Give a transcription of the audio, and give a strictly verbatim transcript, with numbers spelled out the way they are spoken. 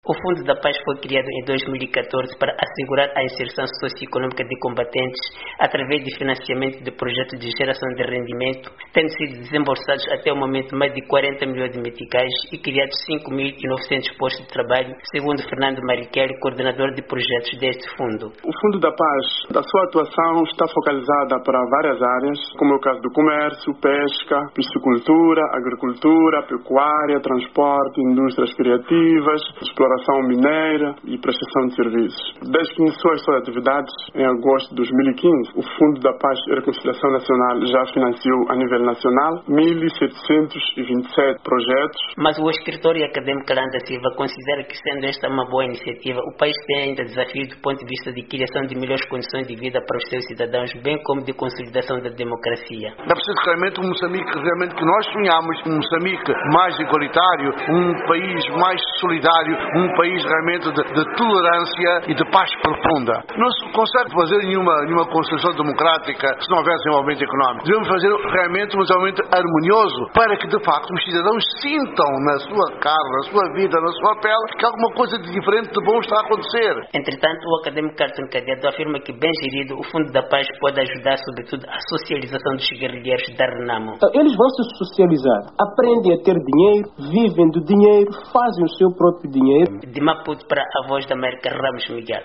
O Fundo da Paz foi criado em dois mil e catorze para assegurar a inserção socioeconômica de combatentes através de financiamento de projetos de geração de rendimento, tendo sido desembolsados até o momento mais de quarenta milhões de meticais e criados cinco mil e novecentos postos de trabalho, segundo Fernando Mariquelli, coordenador de projetos deste fundo. O Fundo da Paz, a sua atuação está focalizada para várias áreas, como é o caso do comércio, pesca, piscicultura, agricultura, pecuária, transporte, indústrias criativas, exploração mineira e prestação de serviços. Desde que iniciou as suas atividades em agosto de dois mil e quinze, o Fundo da Paz e Reconciliação Nacional já financiou a nível nacional mil setecentos e vinte e sete projetos. Mas o escritor e acadêmico Alan da Silva considera que, sendo esta uma boa iniciativa, o país tem ainda desafios do ponto de vista de criação de melhores condições de vida para os seus cidadãos, bem como de consolidação da democracia. É preciso realmente um Moçambique realmente que nós sonhamos, um Moçambique mais igualitário, um país mais solidário, um país realmente de, de tolerância e de paz profunda. Não se consegue fazer nenhuma, nenhuma construção democrática se não houver desenvolvimento económico. Devemos fazer realmente um desenvolvimento harmonioso para que, de facto, os cidadãos sintam na sua carne, na sua vida, na sua pele, que alguma coisa de diferente, de bom está a acontecer. Entretanto, o acadêmico Carlton Cadedo afirma que, bem gerido, o Fundo da Paz pode ajudar, sobretudo, a socialização dos guerrilheiros da Renamo. Eles vão se socializar, aprendem a ter dinheiro, vivem do dinheiro, fazem o seu próprio dinheiro. De Maputo para a Voz da América, Ramos Miguel.